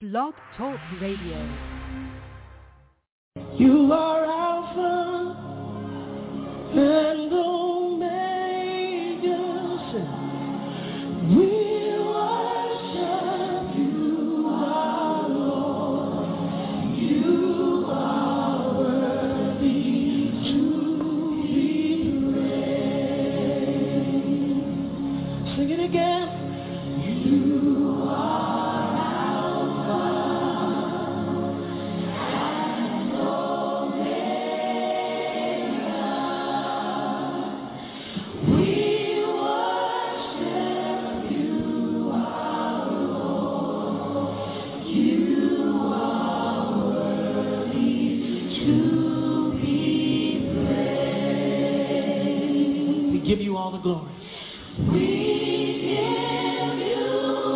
Blog Talk Radio. You are Alpha and Omega. We worship you, our Lord. You are worthy to be praised. Sing it again. You are Alpha and Omega. We worship you, our Lord. You are worthy to be praised. We give you all the glory. We give you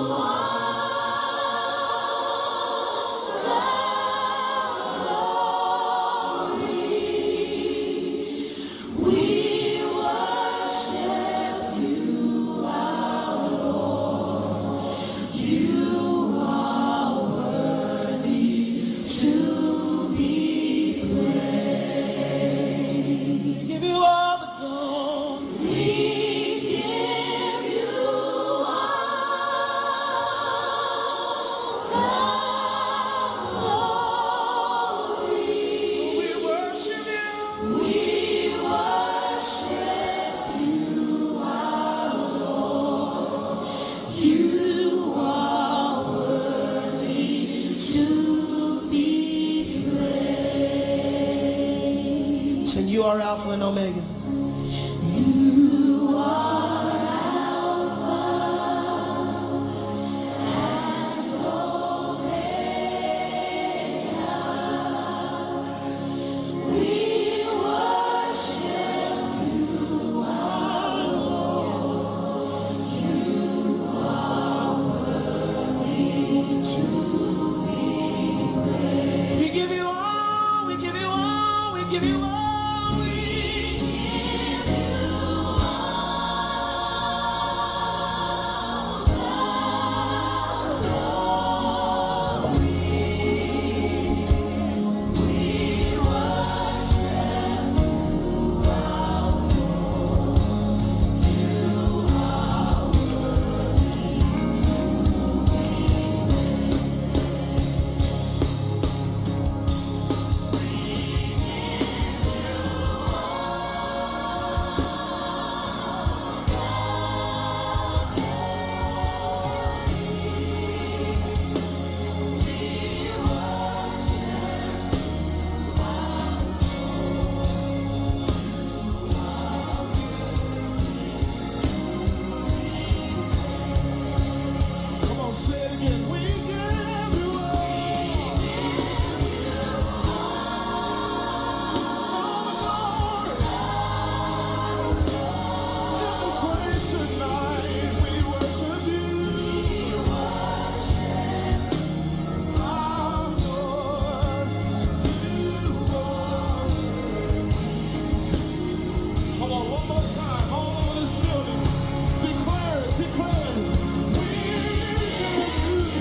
all the glory. We worship you, our Lord. You are worthy to be praised. We give you all the glory. We give you all the glory. We worship you. We worship you, our Lord. You are worthy to be praised. And you are Alpha and Omega. You are Alpha and Omega. We worship you, our Lord. You are worthy to be praised. We give you all, we give you all, we give you all, we give you Come on, say it again. We give you all the praise tonight. We worship you, our Lord. You are. Come on, one more time, all over this building. Declare it, declare it. We give you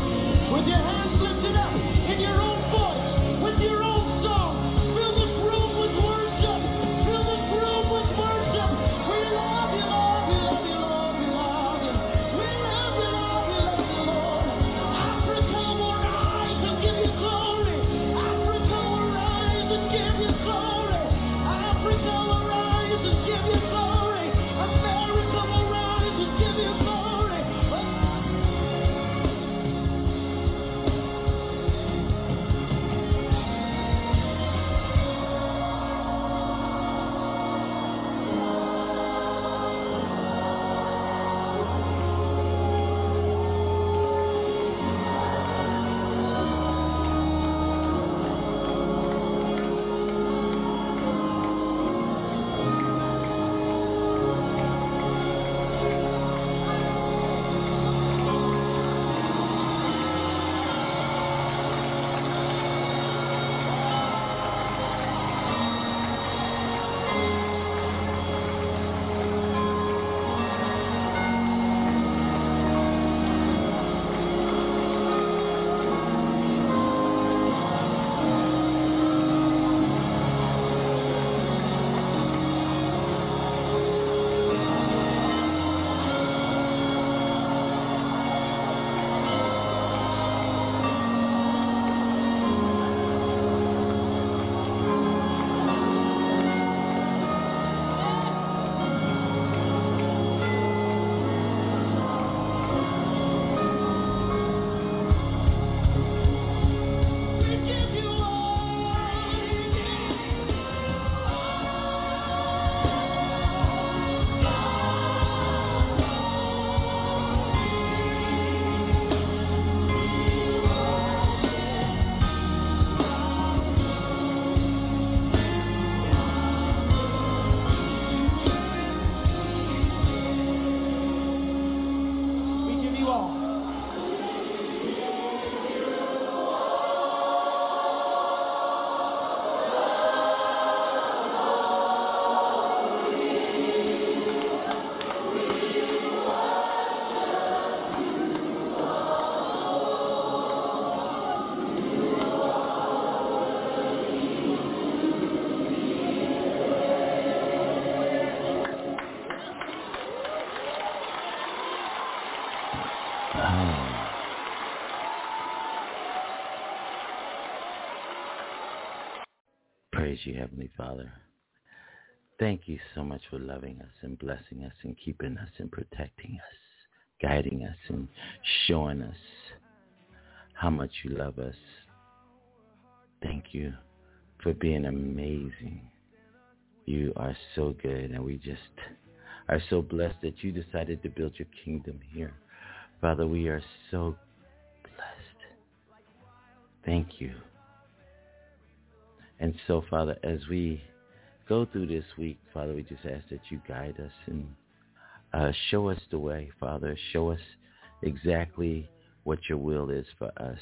With your hands lifted up in your own voice, with your own song, fill this room you, Heavenly Father. Thank you so much for loving us and blessing us and keeping us and protecting us, guiding us and showing us how much you love us. Thank you for being amazing. You are so good, and we just are so blessed that you decided to build your kingdom here. Father, we are so blessed. Thank you. And so, Father, as we go through this week, Father, we just ask that you guide us and show us the way, Father. Show us exactly what your will is for us.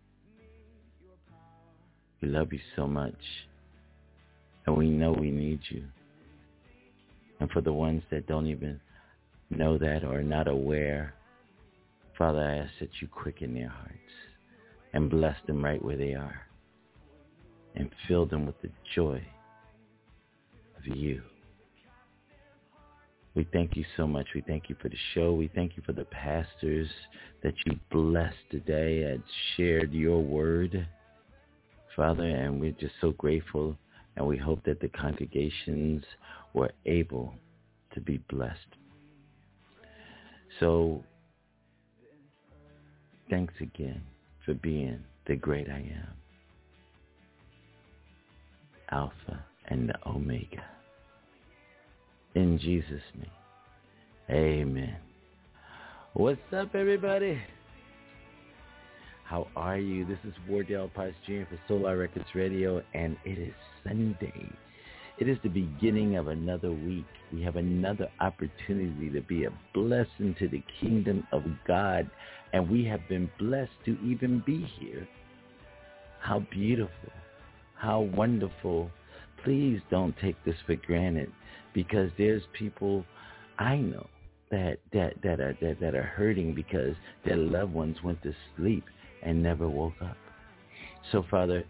We love you so much, and we know we need you. And for the ones that don't even know that or are not aware, Father, I ask that you quicken their hearts and bless them right where they are and fill them with the joy of you. We thank you so much. We thank you for the show. We thank you for the pastors that you blessed today and shared your word, Father, and we're just so grateful, and we hope that the congregations were able to be blessed. So, thanks again for being the great I am, Alpha and the Omega. In Jesus' name, amen. What's up, everybody? How are you? This is Wardell Potts Jr. for Solar Records Radio, and it is Sunday. It is the beginning of another week. We have another opportunity to be a blessing to the kingdom of God, and we have been blessed to even be here. How beautiful. How wonderful. Please don't take this for granted, because there's people I know that are hurting because their loved ones went to sleep and never woke up. So, Father,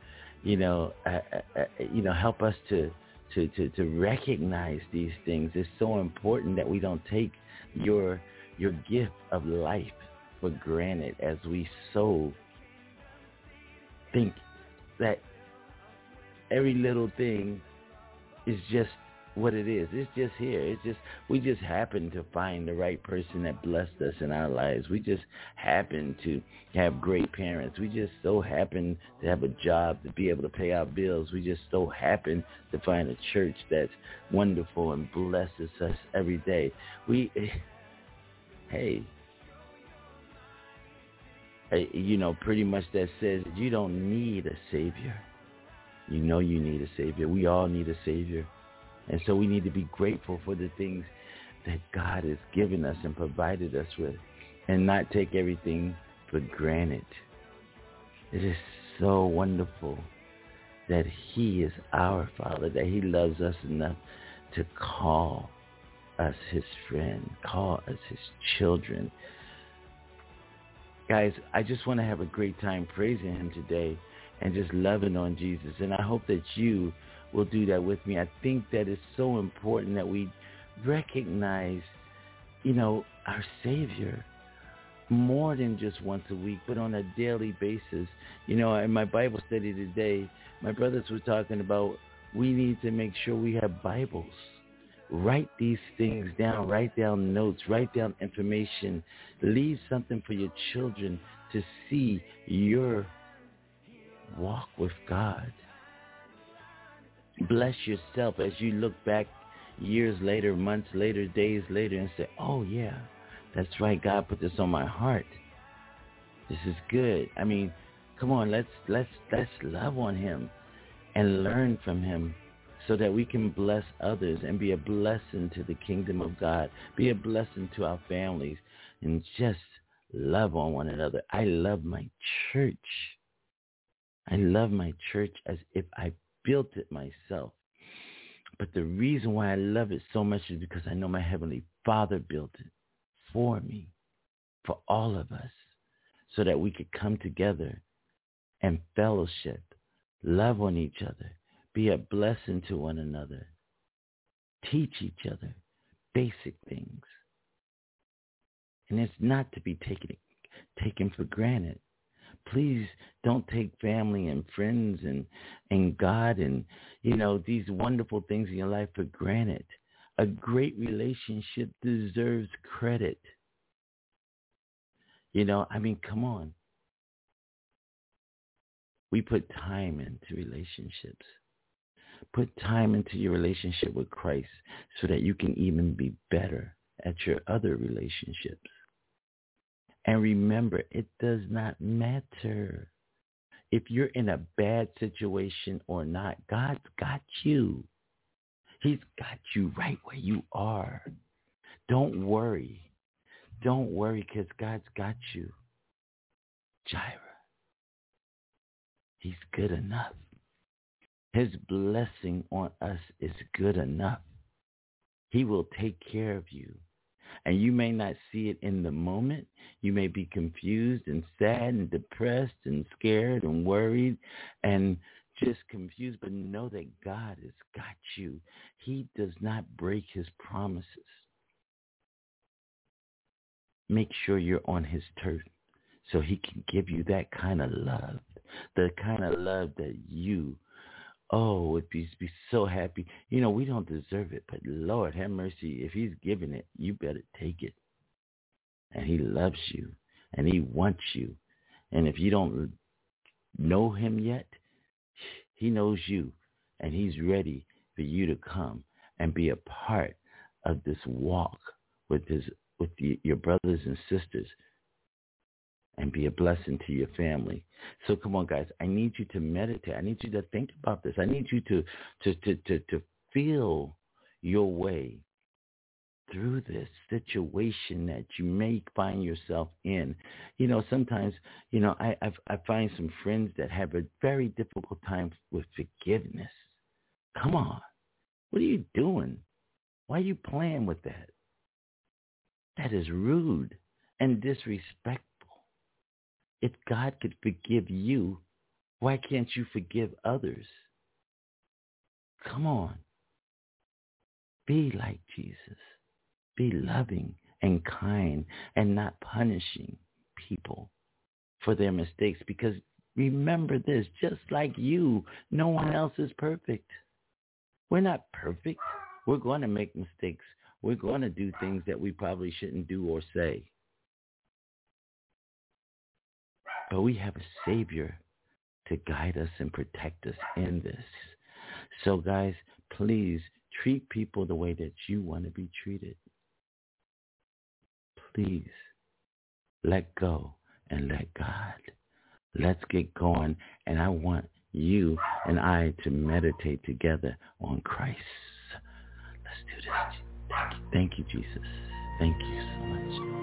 help us to recognize these things. It's so important that we don't take your gift of life for granted, as we so think that every little thing is just what it is. It's just here. We just happen to find the right person that blessed us in our lives. We just happen to have great parents. We just so happen to have a job to be able to pay our bills. We just so happen to find a church that's wonderful and blesses us every day. Pretty much that says you don't need a savior. You know you need a savior. We all need a savior. And so we need to be grateful for the things that God has given us and provided us with, and not take everything for granted. It is so wonderful that he is our Father, that he loves us enough to call us his friend, call us his children. Guys, I just want to have a great time praising him today and just loving on Jesus. And I hope that you will do that with me. I think that it's so important that we recognize, our Savior more than just once a week, but on a daily basis. In my Bible study today, my brothers were talking about we need to make sure we have Bibles. Write these things down. Write down notes. Write down information. Leave something for your children to see your walk with God. Bless yourself as you look back years later, months later, days later, and say, oh yeah, that's right, God put this on my heart. This is good. I mean, come on, let's love on him and learn from him so that we can bless others and be a blessing to the kingdom of God, be a blessing to our families, and just love on one another. I love my church. I love my church as if I built it myself. But the reason why I love it so much is because I know my Heavenly Father built it for me, for all of us, so that we could come together and fellowship, love on each other, be a blessing to one another, teach each other basic things. And it's not to be taken for granted. please don't take family and friends and God and, these wonderful things in your life for granted. A great relationship deserves credit. Come on. We put time into relationships. Put time into your relationship with Christ so that you can even be better at your other relationships. And remember, it does not matter if you're in a bad situation or not. God's got you. He's got you right where you are. Don't worry. Don't worry, because God's got you. Jireh. He's good enough. His blessing on us is good enough. He will take care of you. And you may not see it in the moment. You may be confused and sad and depressed and scared and worried and just confused. But know that God has got you. He does not break his promises. Make sure you're on his turf so he can give you that kind of love. The kind of love that you, would be so happy. We don't deserve it, but Lord, have mercy. If he's giving it, you better take it. And he loves you, and he wants you. And if you don't know him yet, he knows you, and he's ready for you to come and be a part of this walk with your brothers and sisters, and be a blessing to your family. So come on, guys. I need you to meditate. I need you to think about this. I need you to feel your way through this situation that you may find yourself in. Sometimes, I find some friends that have a very difficult time with forgiveness. Come on. What are you doing? Why are you playing with that? That is rude and disrespectful. If God could forgive you, why can't you forgive others? Come on. Be like Jesus. Be loving and kind and not punishing people for their mistakes. Because remember this, just like you, no one else is perfect. We're not perfect. We're going to make mistakes. We're going to do things that we probably shouldn't do or say. But we have a Savior to guide us and protect us in this. So, guys, please treat people the way that you want to be treated. Please let go and let God. Let's get going. And I want you and I to meditate together on Christ. Let's do this. Thank you, Jesus. Thank you so much.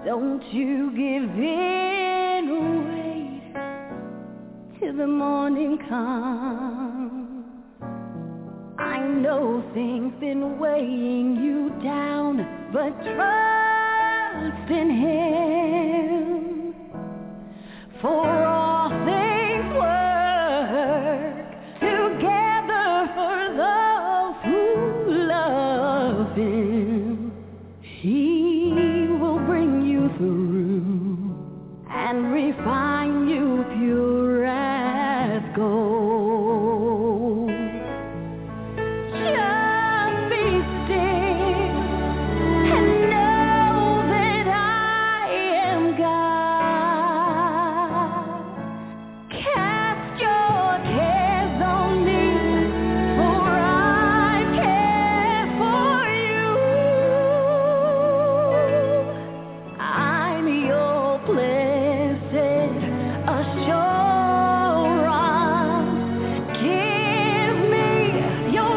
Don't you give in, wait till the morning comes. I know things been weighing you down, but trust in Him. For all things work together for those who love Him. He will bring you through and refine you pure as gold. Just be still and know that I am God. Cast your cares on me, for I care for you. I'm your blessed assurance. Give me your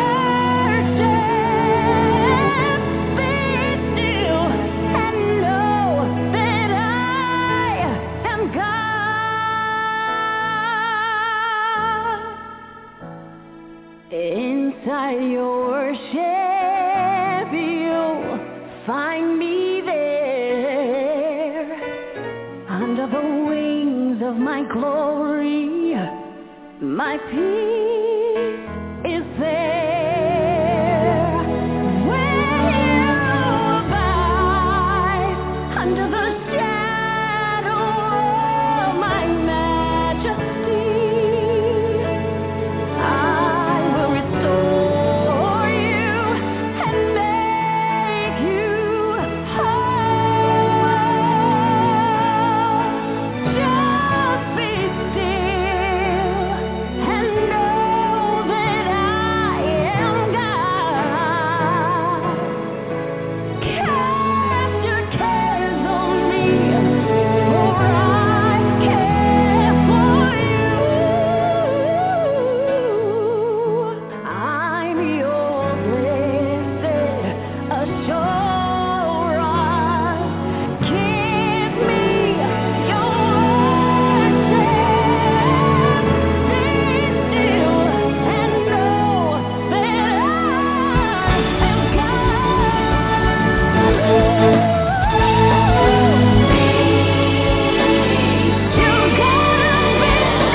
worship. Be still and know that I am God. Inside your worship, you'll find me there. Under the wings of my glory, my peace is there. Where you abide, under the shadow of my majesty, I will restore you and make you whole. Just be still and know that I am God. Cast your cares on me, for I care for you. I'm your blessed assurance. Give me your worship. Be still and know that I am God. You gotta be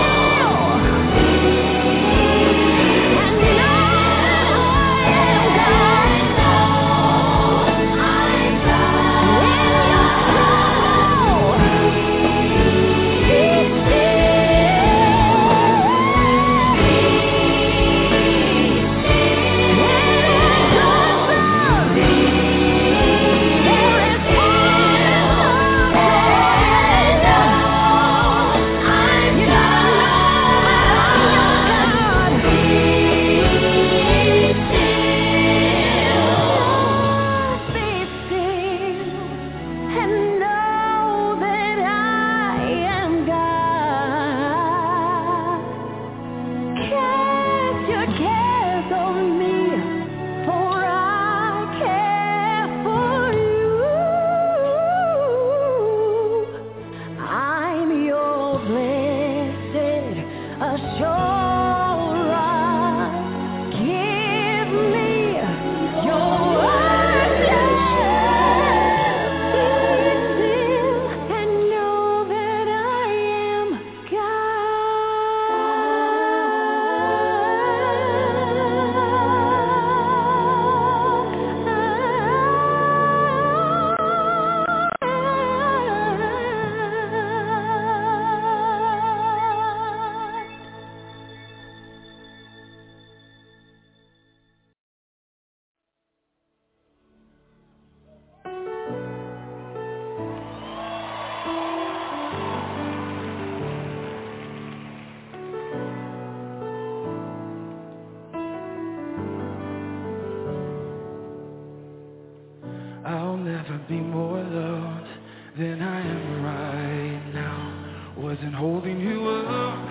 I'll never be more loved than I am right now. Wasn't holding you up,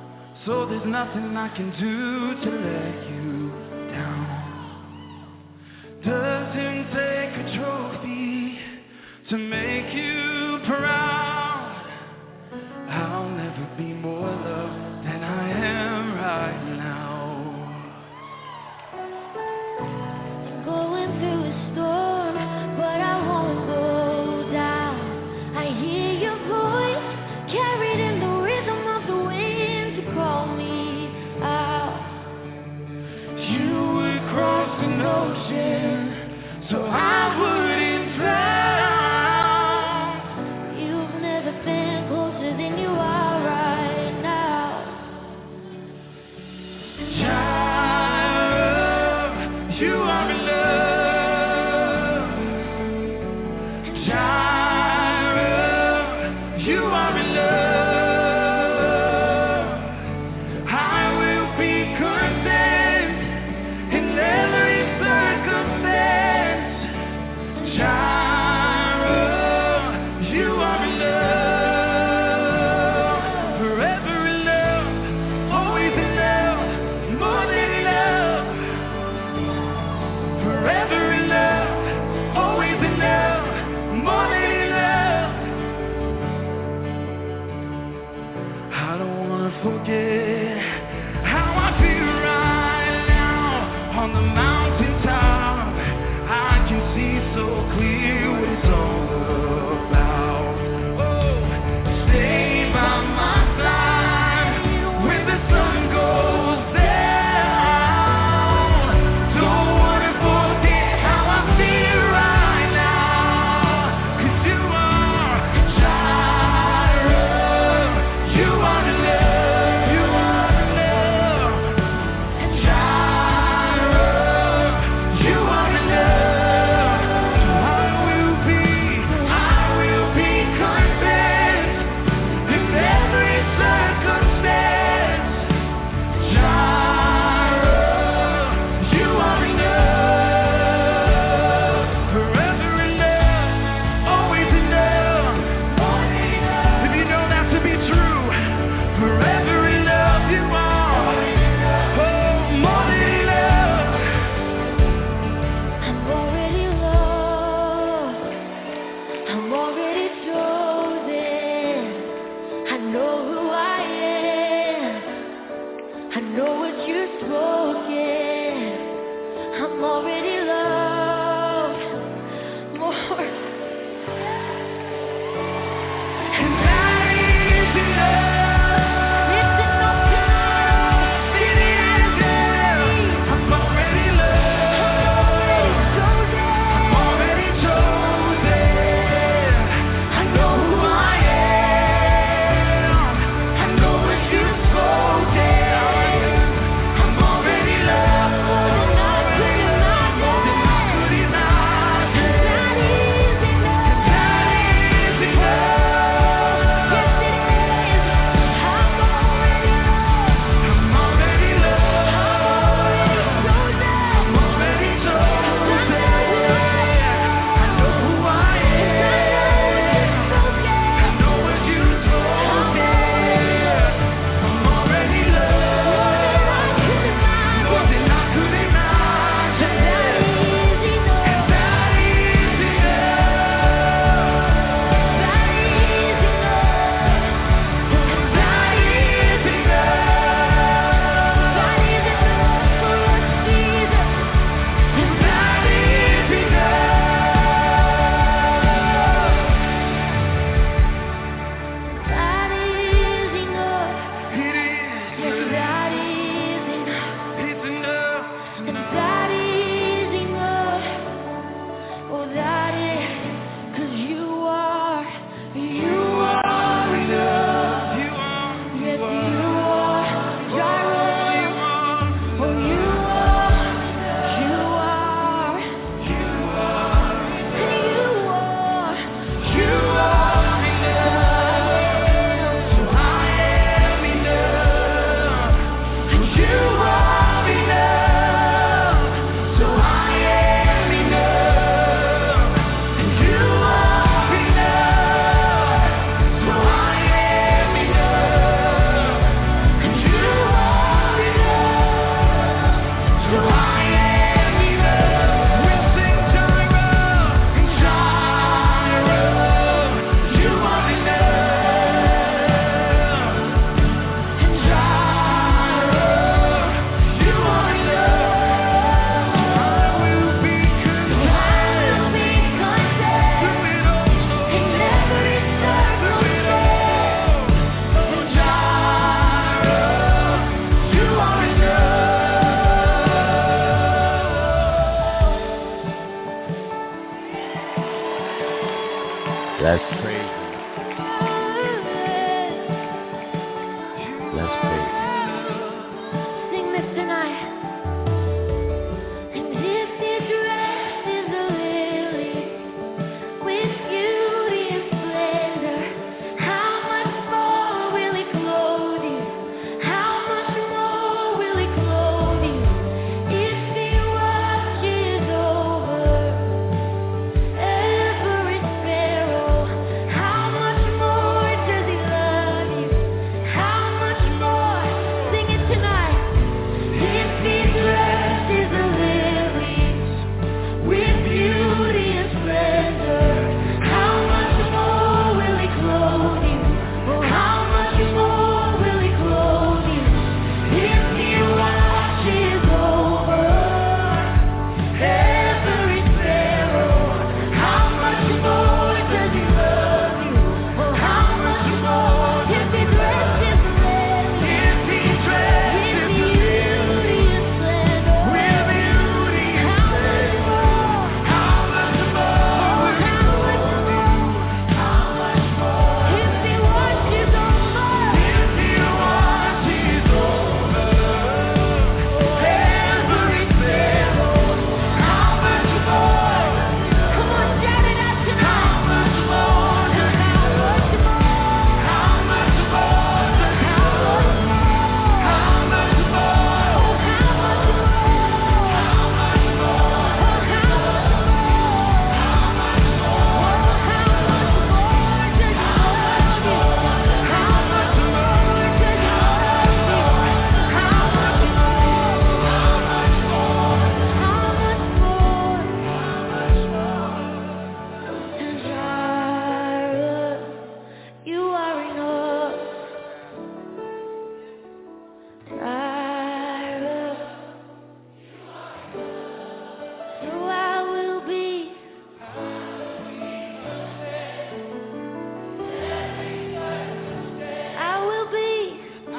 so there's nothing I can do to let you down. Doesn't take a trophy to make you proud. I'll never be more loved than I am right now. I'm going through a storm, but I won't go down. I hear your voice carried in the rhythm of the wind to call me out. You would cross an ocean so I wouldn't drown. You've never been closer than you are right now. Child, you are in love. Child, you are in love. I will be content in every circumstance. Child, you are in love. Forever in love, always in love, more than enough. Forever in love, always in love, more than enough. I don't wanna forget how I feel right now on the mountaintop. I can see so clear what it's all about. Oh, stay by my side when the sun goes down. Don't wanna forget how I feel right now. 'Cause you are Jireh. You are in love. You are in love. Jireh. You are in love. So I will be content in every circumstance. Jireh, you are in love. Forever in love, always in love, more than enough. If you know that to be true, forever in love you are. Oh, more than enough. I'm already loved. I'm already chosen. I know who I am. I know what you've spoken. I'm already loved. More. And that is enough. It's enough to know. It is enough. I'm already loved. I'm already chosen. I know who I am. I know what you've spoken. I'm already loved. More than I could imagine. That is enough. That is enough. Yes, it is. I'm already loved. I'm already loved. I'm already chosen. I'm already chosen. I know who I am. I know what you've spoken. I'm already loved. More than I could imagine. And that is You are That's crazy. That's crazy. Sing this tonight. And if he dresses the lilies with beauty and splendor, how much more will he clothe you? How much more will he clothe you? If he watches over every sparrow, how much more does he love you? How much more? Sing it tonight. If he dresses the lilies with beauty and splendor, how much more will he clothe you? Oh, how much more will he clothe you? If he watches over every sparrow, how much more does he love you? Oh, how much more? If he dresses the lilies with beauty and splendor, how much more? How much more? If he watches over every sparrow, how much more? Come on, shout it out tonight. How much more? How much more? How much more? How much more? How much you are enough. Jireh, so I will be. I will be.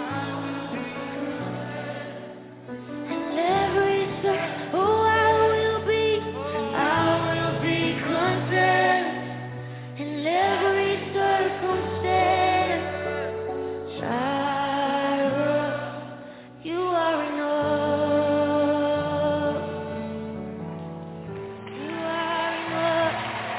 And every oh, I will be. I will be content in every circumstance. Jireh, you are enough. You are enough.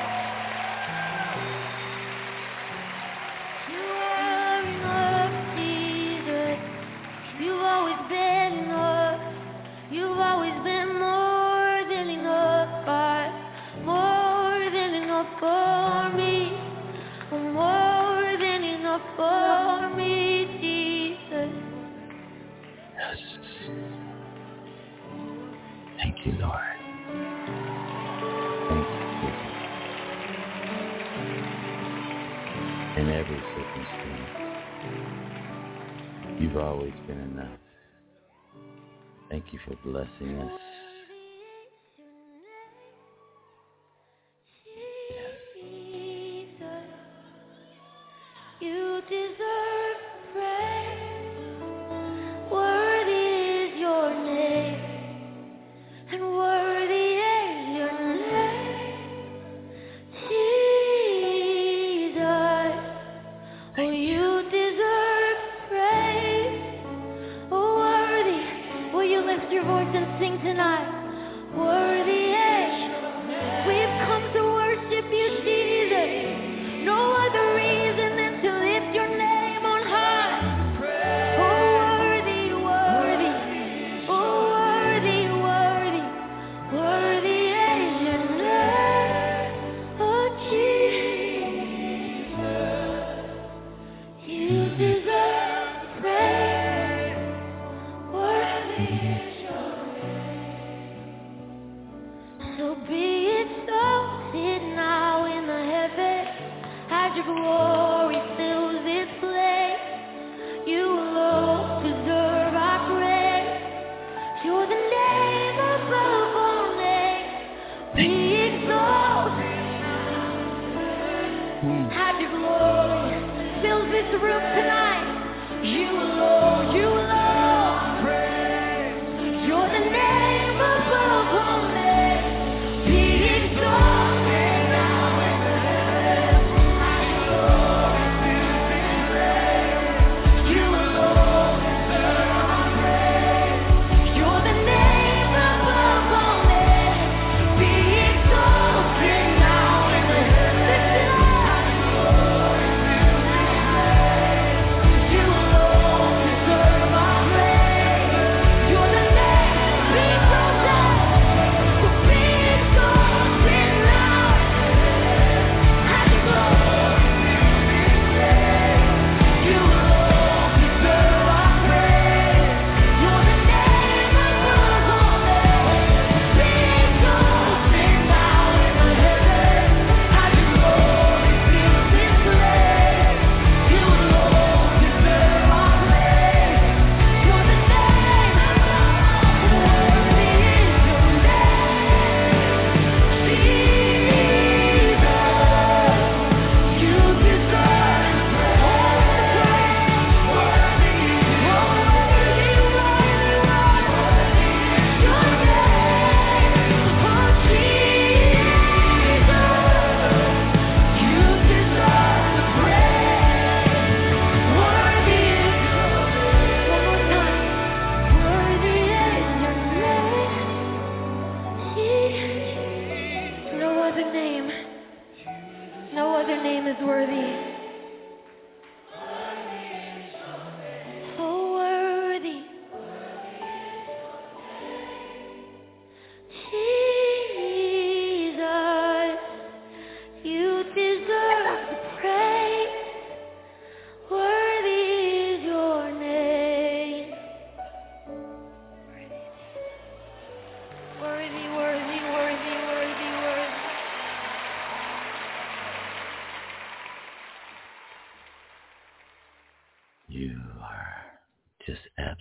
You are enough, Jesus. You've always been enough. You've always been more than enough, God. More than enough for me. More than enough for me, Jesus. Yes. Thank you, Lord. Thank you. In every circumstance, you've always been enough. Thank you for blessing us. Jesus, you deserve praise. Worthy is your name, and worthy is your name, Jesus. Oh, you deserve praise. Oh, worthy. Will you lift your voice and sing tonight? Worthy is. We've come to worship you, Jesus. No other reason than to lift your name on high. Oh, worthy, worthy. Oh, worthy, worthy. Worthy is your name. Oh, Jesus. You deserve praise. Worthy is your name. So be it so. Sit now in the heavens as your glory fills this place. You alone deserve our praise. You're the name above all names. Be exalted. As your glory fills this room tonight. You alone, you alone.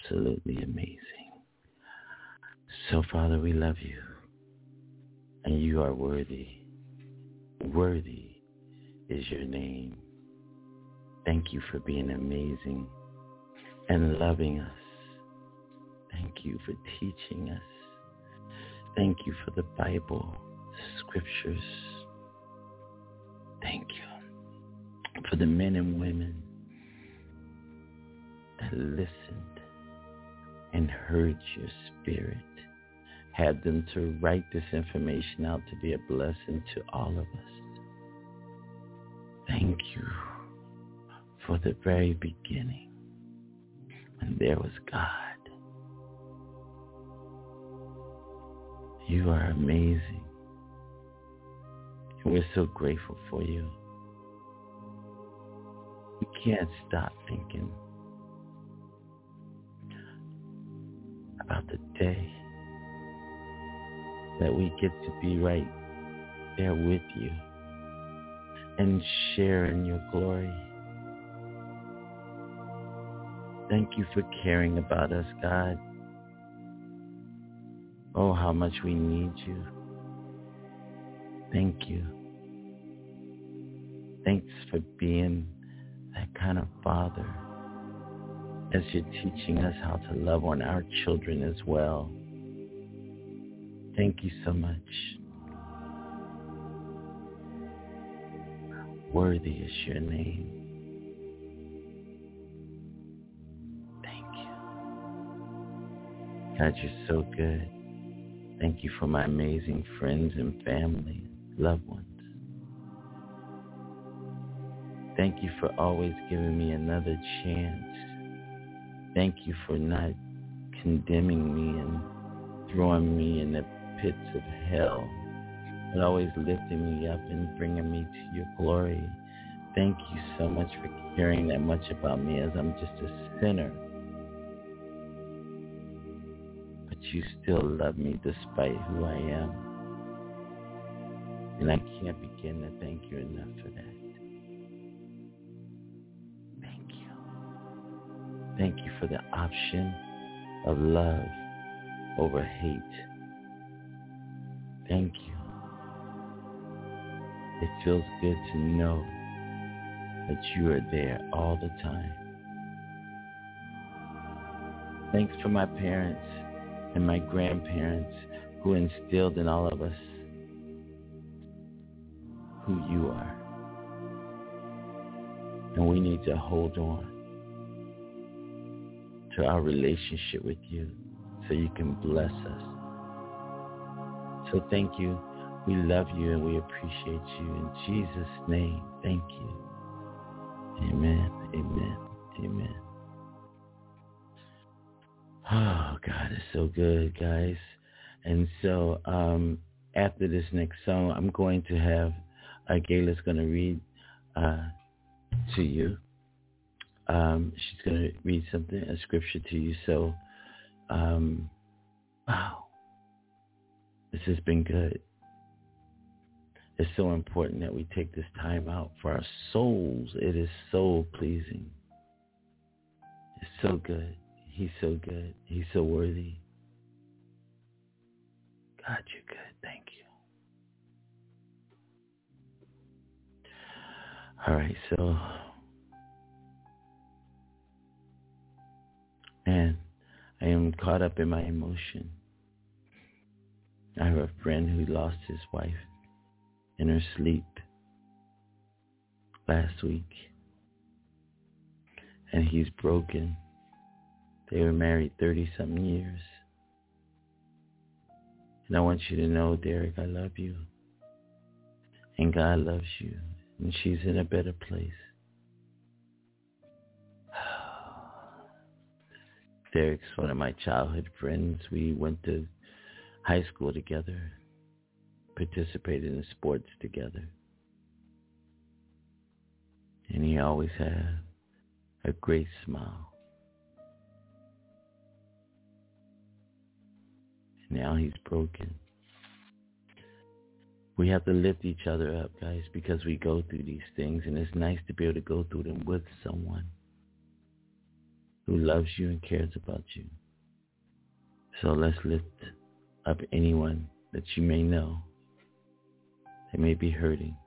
absolutely amazing. So, Father, we love you, and you are worthy. Worthy is your name. Thank you for being amazing and loving us. Thank you for teaching us. Thank you for the Bible, the scriptures. Thank you for the men and women that listened and heard your spirit. Had them to write this information out to be a blessing to all of us. Thank you for the very beginning when there was God. You are amazing. And we're so grateful for you. We can't stop thinking about the day that we get to be right there with you and share in your glory. Thank you for caring about us, God. Oh, how much we need you. Thank you. Thanks for being that kind of father as you're teaching us how to love on our children as well. Thank you so much. Worthy is your name. Thank you. God, you're so good. Thank you for my amazing friends and family, loved ones. Thank you for always giving me another chance. Thank you for not condemning me and throwing me in the pits of hell, but always lifting me up and bringing me to your glory. Thank you so much for caring that much about me as I'm just a sinner. But you still love me despite who I am. And I can't begin to thank you enough for that. Thank you. Thank you for the option of love over hate. Thank you. It feels good to know that you are there all the time. Thanks for my parents and my grandparents who instilled in all of us who you are. And we need to hold on to our relationship with you so you can bless us. So thank you. We love you and we appreciate you. In Jesus' name, thank you. Amen, amen, amen. Oh, God is so good, guys. And so after this next song, I'm going to have Gayla's going to read to you. She's going to read something, a scripture to you. So, wow, this has been good. It's so important that we take this time out for our souls. It is so pleasing. It's so good. He's so good. He's so worthy. God, you're good. Thank you. All right, so, man, I am caught up in my emotion. I have a friend who lost his wife in her sleep last week. And he's broken. They were married 30-something years. And I want you to know, Derek, I love you. And God loves you. And she's in a better place. Derek's one of my childhood friends. We went to high school together, participated in sports together. And he always had a great smile. And now he's broken. We have to lift each other up, guys, because we go through these things, and it's nice to be able to go through them with someone. who loves you and cares about you. So let's lift up anyone that you may know that may be hurting.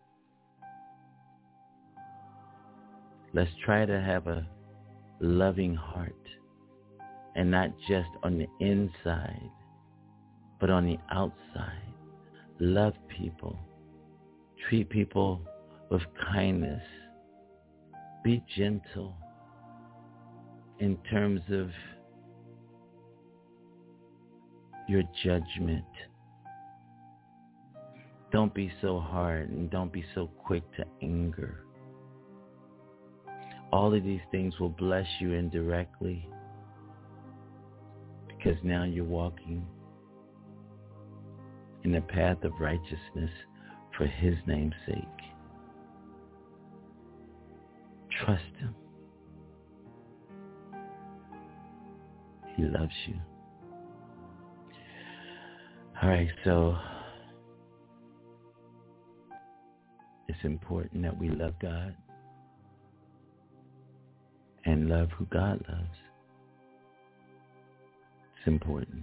Let's try to have a loving heart, and not just on the inside, but on the outside. Love people. Treat people with kindness. Be gentle in terms of your judgment. Don't be so hard and don't be so quick to anger. All of these things will bless you indirectly because now you're walking in the path of righteousness for his name's sake. Trust him. He loves you. All right, so it's important that we love God and love who God loves. It's important.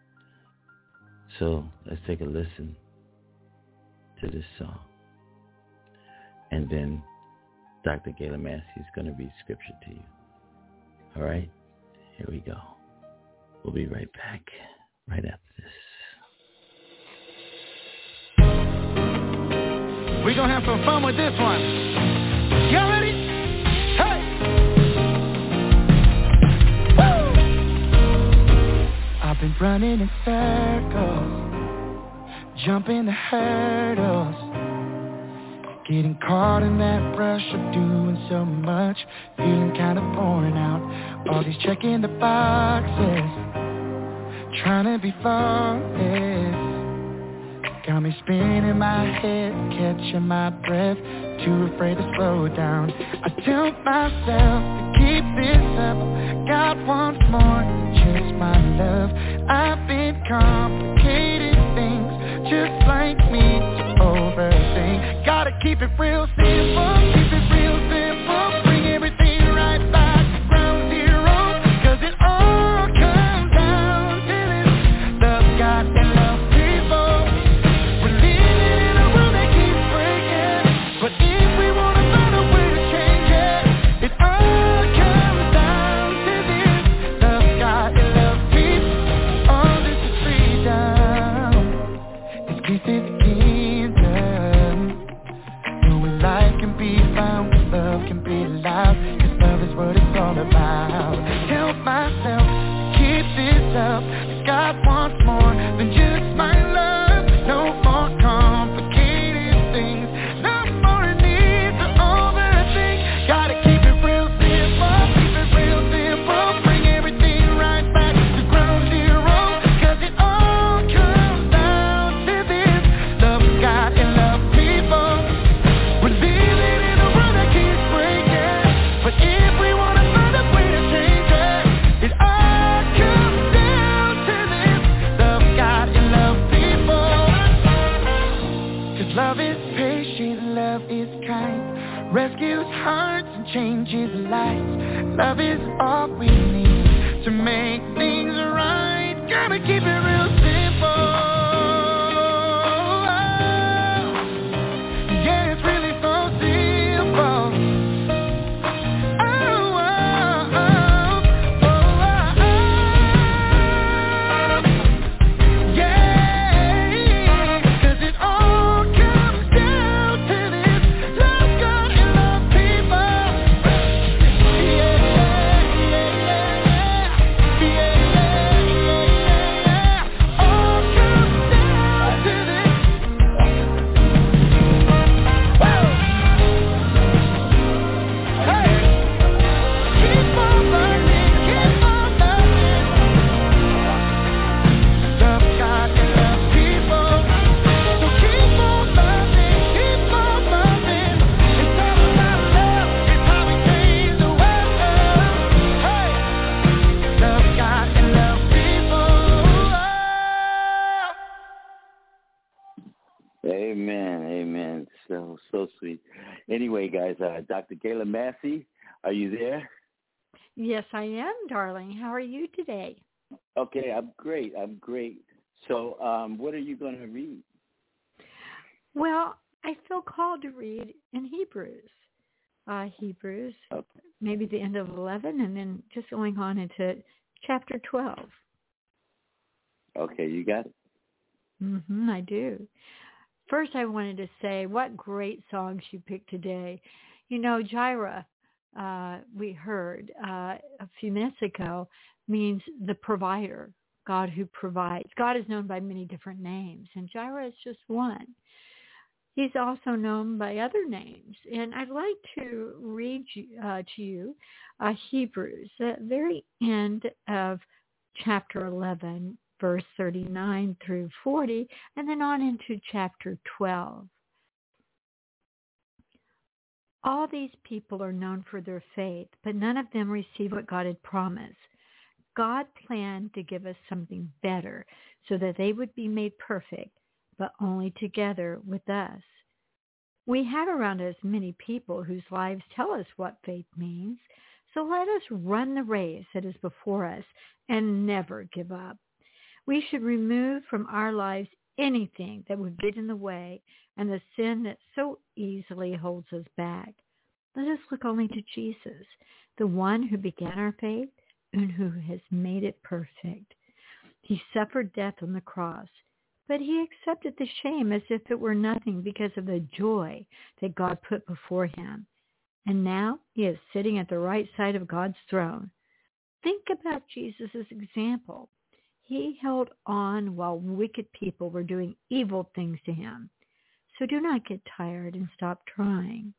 So let's take a listen to this song. And then Dr. Gayla Massey is going to read scripture to you. All right? Here we go. We'll be right back right after this. We're going to have some fun with this one. Y'all ready? Hey! Woo! I've been running in circles, jumping the hurdles, getting caught in that rush of doing so much, feeling kind of worn out. All these checking the boxes, trying to be flawless. Got me spinning my head, catching my breath, too afraid to slow down. I tell myself to keep this up, God wants more than just my love. I've been complicated things, just like me, to overthink. Gotta keep it real simple, keep it real simple, bring everything right back to ground zero, 'cause it all comes down to this, love God and love people. We're living in a world that keeps breaking, but if we wanna find a way to change it, it all comes down to this, love God and love people. All this is freedom, it's peace in the kingdom. Knowing life can be found, love can be loud, 'cause love is what it's all about. Tell myself to keep this up, that God wants more than just my love. No more complicated things, no more need to overthink. Gotta keep it real simple, keep it real simple, bring everything right back to ground zero, 'cause it all comes down to this, love God and love people. We're living in a world that keeps breaking, but if we wanna find a way to change it, it all comes down to this, love God and love people. 'Cause love is patient, love is kind, rescues hearts and changes lives. Love is all we need to make things right. Gotta keep it real simple. Yeah, it's really so simple. Oh, oh, oh, oh, oh, yeah, 'cause it all comes down to this, love God and love people. Yeah, all comes down to this. Woo! Hey! Keep on learning, keep on loving. Love God and love people. So keep on loving, keep on loving. It's all about love, it's how we change the world. Hey! Love God and love people. Amen, amen. So sweet. Anyway, guys, Dr. Gayla Massey, are you there? Yes, I am, darling. How are you today? Okay, I'm great. So what are you going to read? Well, I feel called to read in Hebrews. Hebrews, Okay. maybe the end of 11, and then just going on into chapter 12. Okay, you got it. I do. First, I wanted to say what great songs you picked today. You know, Jireh, we heard a few minutes ago, means the provider, God who provides. God is known by many different names, and Jireh is just one. He's also known by other names. And I'd like to read to you Hebrews, the very end of chapter 11, verse 39 through 40, and then on into chapter 12. All these people are known for their faith, but none of them received what God had promised. God planned to give us something better so that they would be made perfect, but only together with us. We have around us many people whose lives tell us what faith means, so let us run the race that is before us and never give up. We should remove from our lives anything that would get in the way and the sin that so easily holds us back. Let us look only to Jesus, the one who began our faith and who has made it perfect. He suffered death on the cross, but he accepted the shame as if it were nothing because of the joy that God put before him. And now he is sitting at the right side of God's throne. Think about Jesus' example. He held on while wicked people were doing evil things to him. So do not get tired and stop trying.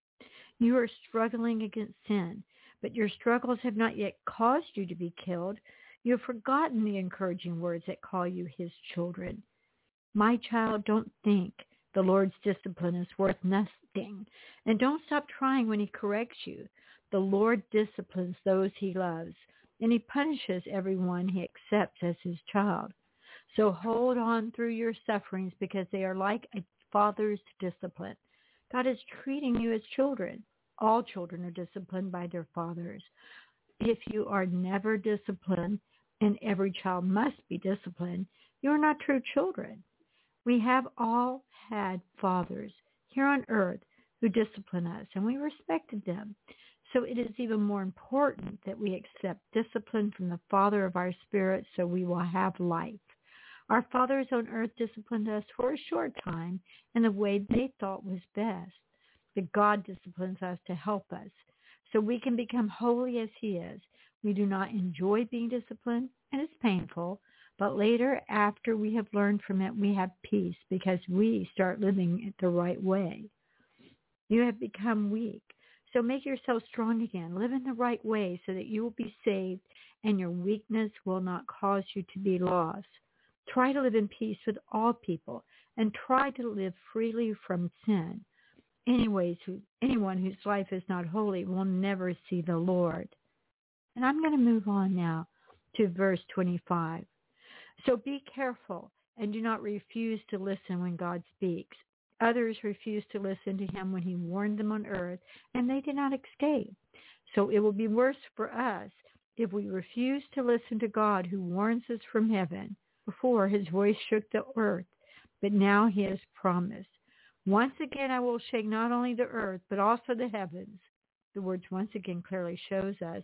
You are struggling against sin, but your struggles have not yet caused you to be killed. You have forgotten the encouraging words that call you his children. My child, don't think the Lord's discipline is worth nothing, and don't stop trying when he corrects you. The Lord disciplines those he loves, and he punishes everyone he accepts as his child. So hold on through your sufferings because they are like a father's discipline. God is treating you as children. All children are disciplined by their fathers. If you are never disciplined, and every child must be disciplined, you are not true children. We have all had fathers here on earth who discipline us, and we respected them. So it is even more important that we accept discipline from the Father of our spirit so we will have life. Our fathers on earth disciplined us for a short time in the way they thought was best. But God disciplines us to help us so we can become holy as he is. We do not enjoy being disciplined, and it's painful. But later, after we have learned from it, we have peace because we start living it the right way. You have become weak. So make yourself strong again. Live in the right way so that you will be saved and your weakness will not cause you to be lost. Try to live in peace with all people and try to live freely from sin. Anyone whose life is not holy will never see the Lord. And I'm going to move on now to verse 25. So be careful and do not refuse to listen when God speaks. Others refused to listen to him when he warned them on earth, and they did not escape. So it will be worse for us if we refuse to listen to God who warns us from heaven. Before, his voice shook the earth, but now he has promised. Once again, I will shake not only the earth, but also the heavens. The words once again clearly shows us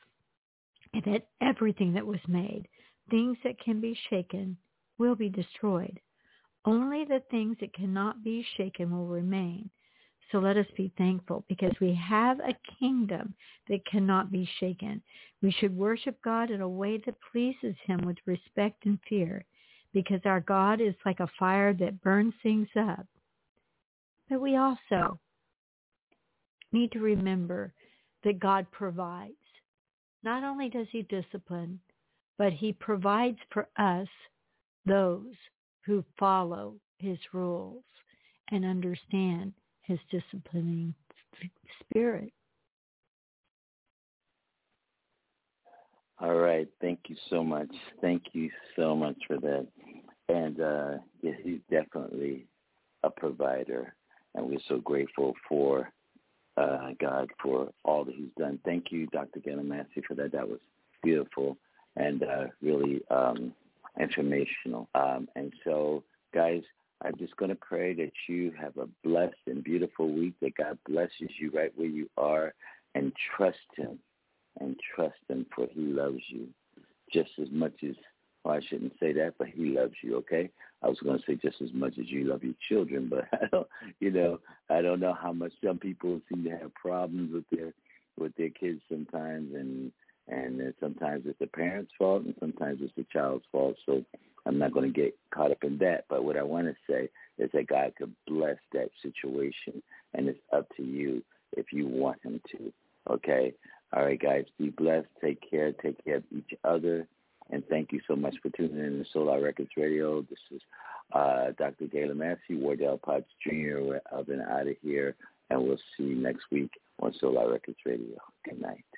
that everything that was made, things that can be shaken, will be destroyed. Only the things that cannot be shaken will remain. So let us be thankful because we have a kingdom that cannot be shaken. We should worship God in a way that pleases him with respect and fear because our God is like a fire that burns things up. But we also need to remember that God provides. Not only does he discipline, but he provides for us those who follow his rules and understand his disciplining spirit. All right. Thank you so much. Thank you so much for that. And yes, he's definitely a provider, and we're so grateful for God, for all that he's done. Thank you, Dr. Gayla Massey, for that. That was beautiful and really informational. And so, guys, I'm just going to pray that you have a blessed and beautiful week, that God blesses you right where you are, and trust him, for he loves you just as much as, well, I shouldn't say that, but he loves you, okay? I was going to say just as much as you love your children, but I don't know how much some people seem to have problems with their kids sometimes, and sometimes it's the parents' fault and sometimes it's the child's fault. So I'm not going to get caught up in that. But what I want to say is that God could bless that situation, and it's up to you if you want him to, okay? All right, guys, be blessed. Take care of each other. And thank you so much for tuning in to Solar Records Radio. This is Dr. Gayla Massey, Wardell Potts Jr. We're up and out of here, and we'll see you next week on Solar Records Radio. Good night.